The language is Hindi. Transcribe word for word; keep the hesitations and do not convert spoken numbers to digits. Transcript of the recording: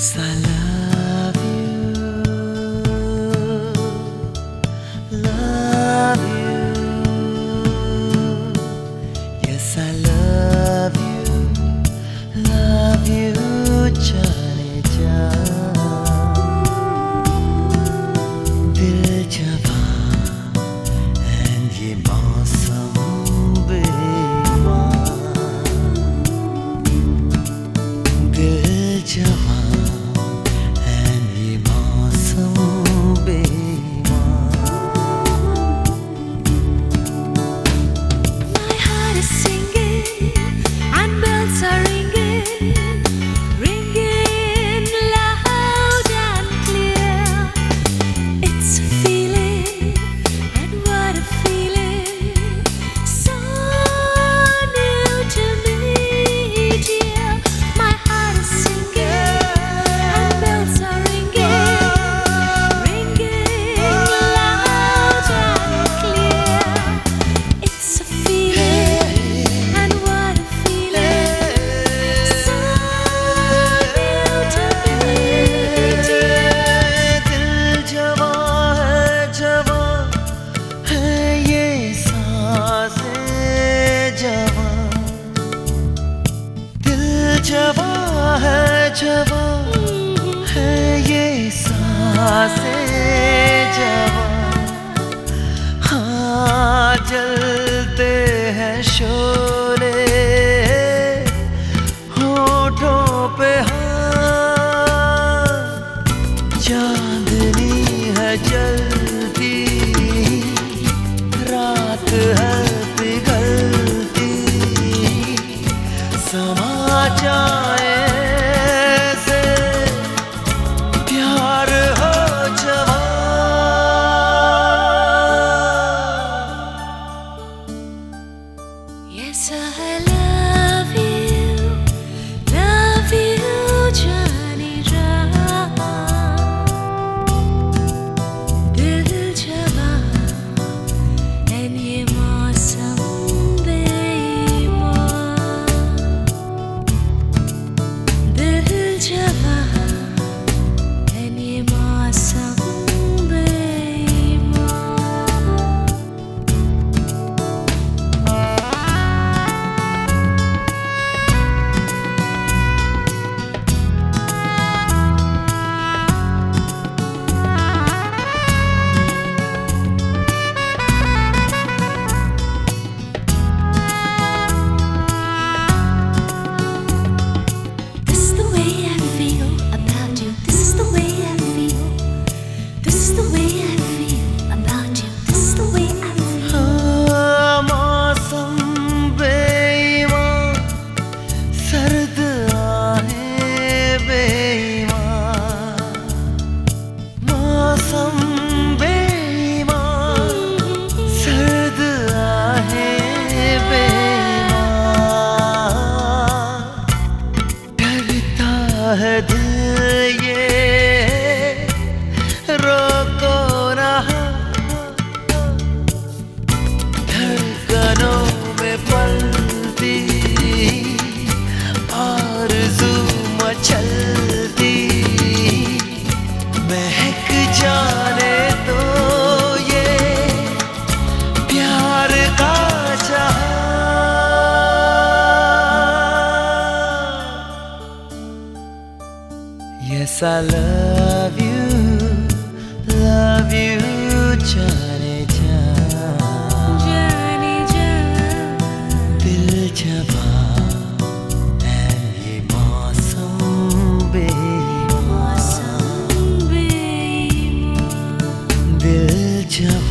Yes, I love you, love you. Yes, I love you, love you, जाने जा। दिल जवां and ये मौसम बेईमान। दिल जवां जवां है, जवां है ये सांसें जवां। हाँ, जलते हैं शोले होठों पे, हाँ चांदनी है जलती, रात है पिघलती, समा जाए से प्यार हो जवां। Yes, I love you, love you, जाने जा। दिल जवां and ये मौसम है दिल ये रोको ना, धड़कनों में पलती आरज़ू मचलती, महक जाने तो ये प्यार का जहां। Yes, I love you, love you, जाने जा, जाने जा। दिल जवां and ये मौसम बेईमान। दिल जवां।